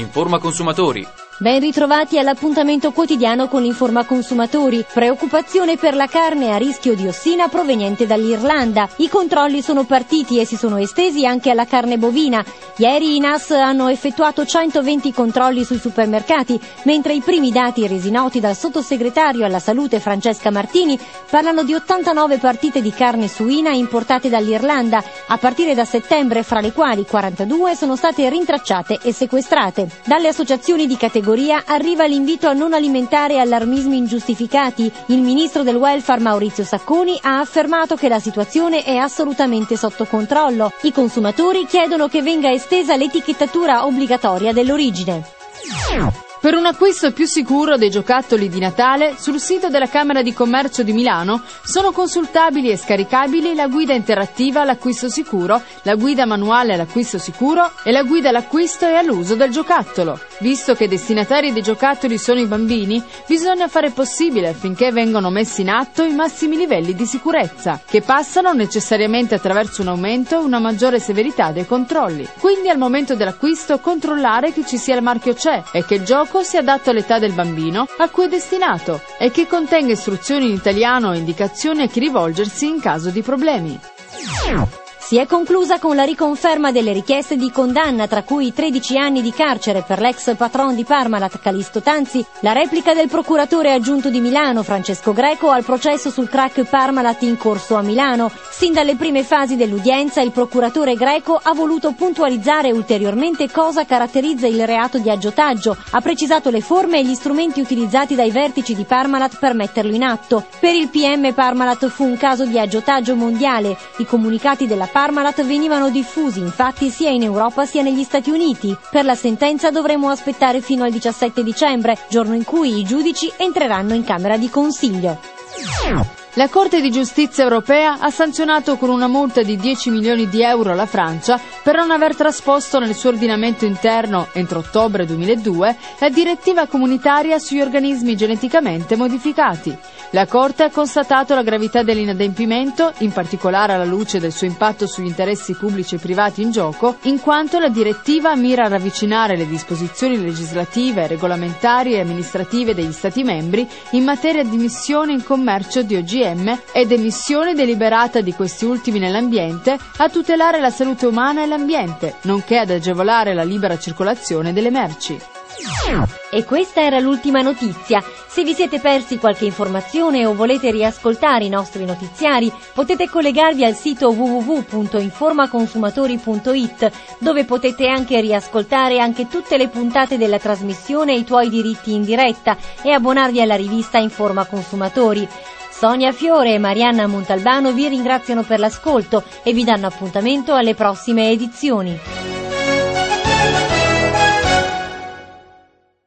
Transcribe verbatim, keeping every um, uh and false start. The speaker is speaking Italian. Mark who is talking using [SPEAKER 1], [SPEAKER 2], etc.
[SPEAKER 1] Informa Consumatori.
[SPEAKER 2] Ben ritrovati all'appuntamento quotidiano con l'Informa Consumatori. Preoccupazione per la carne a rischio diossina proveniente dall'Irlanda. I controlli sono partiti e si sono estesi anche alla carne bovina. Ieri i N A S hanno effettuato centoventi controlli sui supermercati, mentre i primi dati resi noti dal sottosegretario alla salute Francesca Martini parlano di ottantanove partite di carne suina importate dall'Irlanda, a partire da settembre, fra le quali quarantadue sono state rintracciate e sequestrate. Dalle associazioni di categoria arriva l'invito a non alimentare allarmismi ingiustificati. Il ministro del welfare Maurizio Sacconi ha affermato che la situazione è assolutamente sotto controllo. I consumatori chiedono che venga estesa l'etichettatura obbligatoria dell'origine.
[SPEAKER 3] Per un acquisto più sicuro dei giocattoli di Natale, sul sito della Camera di Commercio di Milano sono consultabili e scaricabili la guida interattiva all'acquisto sicuro, la guida manuale all'acquisto sicuro e la guida all'acquisto e all'uso del giocattolo. Visto che i destinatari dei giocattoli sono i bambini, bisogna fare possibile affinché vengano messi in atto i massimi livelli di sicurezza, che passano necessariamente attraverso un aumento e una maggiore severità dei controlli. Quindi al momento dell'acquisto controllare che ci sia il marchio C E e che il gioco sia adatto all'età del bambino a cui è destinato e che contenga istruzioni in italiano e indicazioni a chi rivolgersi in caso di problemi.
[SPEAKER 2] Si è conclusa con la riconferma delle richieste di condanna, tra cui tredici anni di carcere per l'ex patron di Parmalat Callisto Tanzi, la replica del procuratore aggiunto di Milano Francesco Greco al processo sul crack Parmalat in corso a Milano. Sin dalle prime fasi dell'udienza il procuratore Greco ha voluto puntualizzare ulteriormente cosa caratterizza il reato di aggiotaggio, ha precisato le forme e gli strumenti utilizzati dai vertici di Parmalat per metterlo in atto. Per il P M Parmalat fu un caso di aggiotaggio mondiale. I comunicati della Parmalat venivano diffusi infatti sia in Europa sia negli Stati Uniti. Per la sentenza dovremo aspettare fino al diciassette dicembre, giorno in cui i giudici entreranno in Camera di Consiglio.
[SPEAKER 3] La Corte di Giustizia europea ha sanzionato con una multa di dieci milioni di euro la Francia per non aver trasposto nel suo ordinamento interno, entro ottobre duemiladue, la direttiva comunitaria sugli organismi geneticamente modificati. La Corte ha constatato la gravità dell'inadempimento, in particolare alla luce del suo impatto sugli interessi pubblici e privati in gioco, in quanto la direttiva mira a ravvicinare le disposizioni legislative, regolamentari e amministrative degli Stati membri in materia di immissione in commercio di O G M ed emissione deliberata di questi ultimi nell'ambiente, a tutelare la salute umana e l'ambiente, nonché ad agevolare la libera circolazione delle merci.
[SPEAKER 2] E questa era l'ultima notizia. Se vi siete persi qualche informazione o volete riascoltare i nostri notiziari, potete collegarvi al sito w w w punto informaconsumatori punto i t, dove potete anche riascoltare anche tutte le puntate della trasmissione I tuoi diritti in diretta e abbonarvi alla rivista Informa Consumatori. Sonia Fiore e Marianna Montalbano vi ringraziano per l'ascolto e vi danno appuntamento alle prossime edizioni.